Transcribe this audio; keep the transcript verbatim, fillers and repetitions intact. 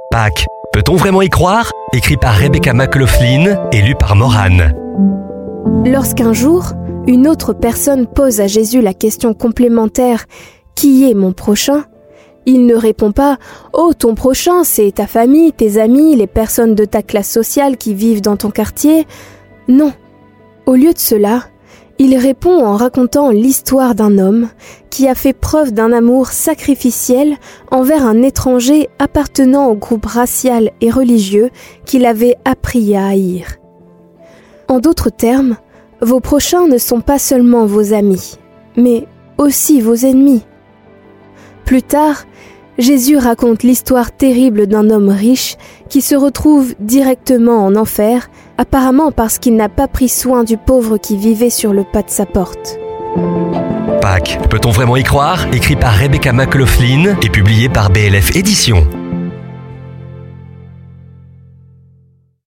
Pâques, peut-on vraiment y croire ? Écrit par Rebecca McLaughlin et lu par Morane. Lorsqu'un jour, une autre personne pose à Jésus la question complémentaire « Qui est mon prochain ?», il ne répond pas « Oh, ton prochain, c'est ta famille, tes amis, les personnes de ta classe sociale qui vivent dans ton quartier. » Non. Au lieu de cela, il répond en racontant l'histoire d'un homme qui a fait preuve d'un amour sacrificiel envers un étranger appartenant au groupe racial et religieux qu'il avait appris à haïr. En d'autres termes, vos prochains ne sont pas seulement vos amis, mais aussi vos ennemis. Plus tard, Jésus raconte l'histoire terrible d'un homme riche qui se retrouve directement en enfer, apparemment parce qu'il n'a pas pris soin du pauvre qui vivait sur le pas de sa porte. Pâques, peut-on vraiment y croire ? Écrit par Rebecca McLaughlin et publié par B L F Éditions.